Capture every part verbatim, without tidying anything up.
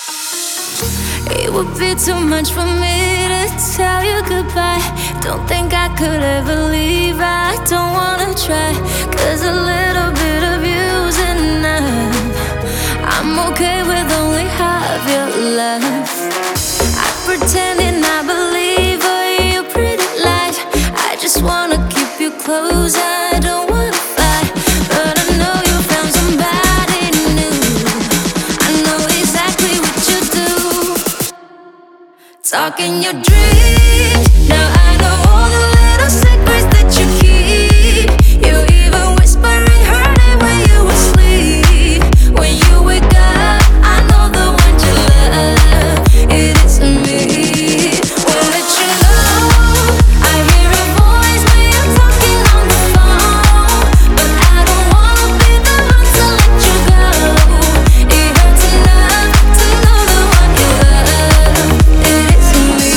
It would be too much for me to tell you goodbye. Don't think I could ever leave, I don't wanna try. Cause a little bit of you's enough. I'm okay with only half your love. I pretend and I believe all your pretty lies. I just wanna keep you close, I don't wanna fight. But I know you found somebody new. I know exactly what you do. Talking your dreams. Now I know all the little secrets that you keep. You even whispering her name when you asleep. When you wake up, I know the one you love. It isn't me. Won't let you know. I hear a voice when you're talking on the phone. But I don't wanna be the one to let you go. It hurts enough to know the one you love. It isn't me.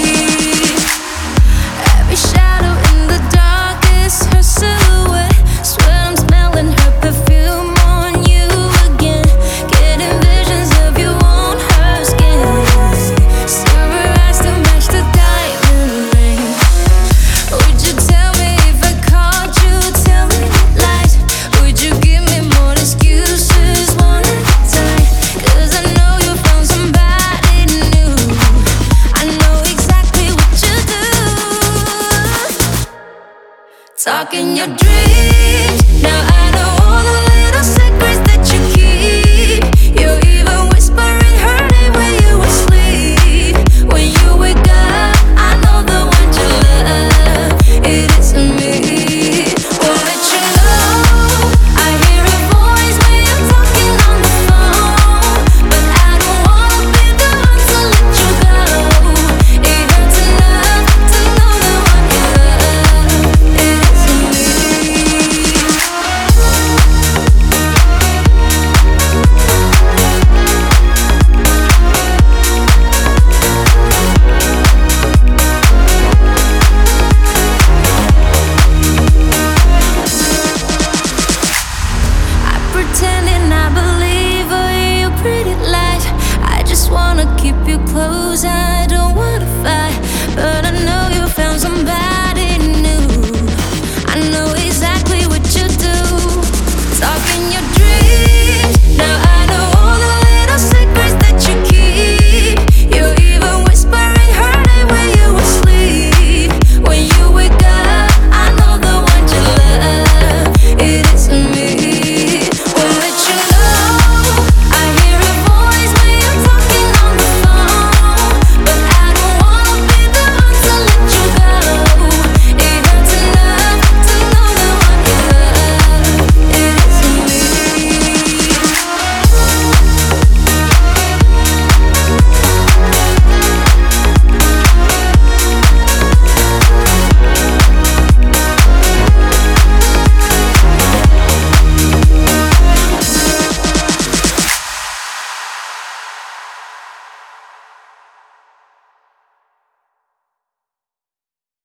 Every shadow in the dark is her silhouette. Swear I'm smelling her perfume on you again. Getting visions of you on her skin. Silver eyes to match the diamond ring. Would you tell me if I called you? Tell me lies. Would you give me more excuses one at a time? Cause I know you found somebody new. I know exactly what you do. Talking your dreams. Now I